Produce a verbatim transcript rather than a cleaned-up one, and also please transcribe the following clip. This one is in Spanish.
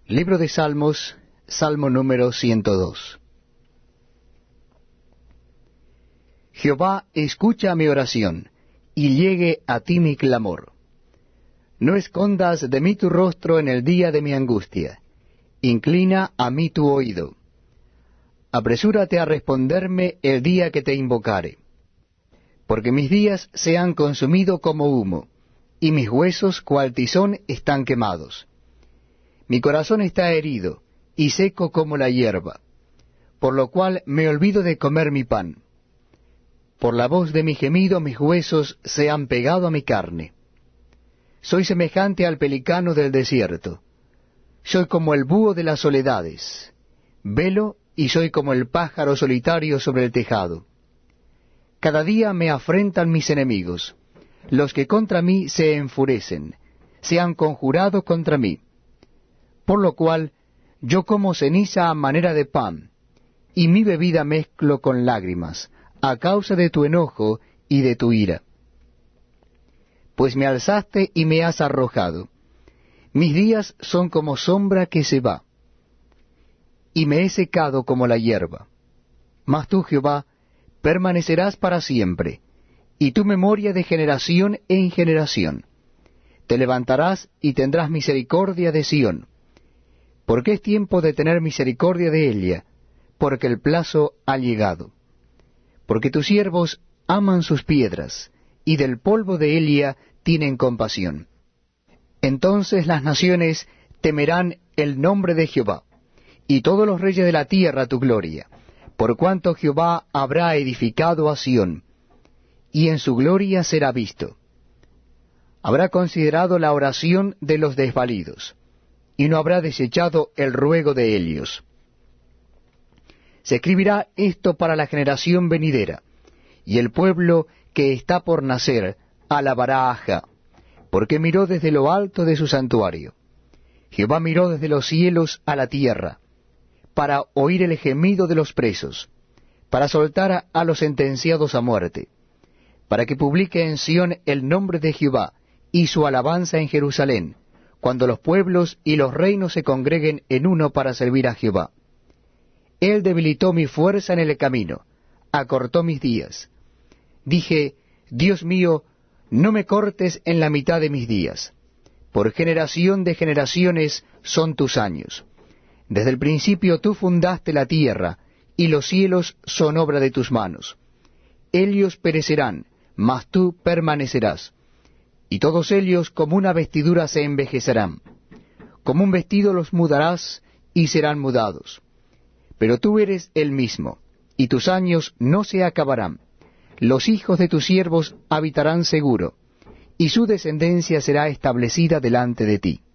Libro de Salmos, Salmo número ciento dos. Jehová, escucha mi oración, y llegue a ti mi clamor. No escondas de mí tu rostro en el día de mi angustia. Inclina a mí tu oído. Apresúrate a responderme el día que te invocare. Porque mis días se han consumido como humo, y mis huesos cual tizón están quemados. Mi corazón está herido, y seco como la hierba, por lo cual me olvido de comer mi pan. Por la voz de mi gemido mis huesos se han pegado a mi carne. Soy semejante al pelicano del desierto. Soy como el búho de las soledades. Velo y soy como el pájaro solitario sobre el tejado. Cada día me afrentan mis enemigos. Los que contra mí se enfurecen, se han conjurado contra mí. Por lo cual yo como ceniza a manera de pan, y mi bebida mezclo con lágrimas, a causa de tu enojo y de tu ira. Pues me alzaste y me has arrojado. Mis días son como sombra que se va, y me he secado como la hierba. Mas tú, Jehová, permanecerás para siempre, y tu memoria de generación en generación. Te levantarás y tendrás misericordia de Sión, porque es tiempo de tener misericordia de ella, porque el plazo ha llegado. Porque tus siervos aman sus piedras, y del polvo de Elia tienen compasión. Entonces las naciones temerán el nombre de Jehová, y todos los reyes de la tierra tu gloria, por cuanto Jehová habrá edificado a Sión, y en su gloria será visto. Habrá considerado la oración de los desvalidos, y no habrá desechado el ruego de ellos. Se escribirá esto para la generación venidera, y el pueblo que está por nacer alabará a Jah, porque miró desde lo alto de su santuario. Jehová miró desde los cielos a la tierra, para oír el gemido de los presos, para soltar a los sentenciados a muerte, para que publique en Sión el nombre de Jehová y su alabanza en Jerusalén, cuando los pueblos y los reinos se congreguen en uno para servir a Jehová. Él debilitó mi fuerza en el camino, acortó mis días. Dije, Dios mío, no me cortes en la mitad de mis días. Por generación de generaciones son tus años. Desde el principio tú fundaste la tierra, y los cielos son obra de tus manos. Ellos perecerán, mas tú permanecerás. Y todos ellos como una vestidura se envejecerán. Como un vestido los mudarás, y serán mudados. Pero tú eres el mismo, y tus años no se acabarán. Los hijos de tus siervos habitarán seguro, y su descendencia será establecida delante de ti.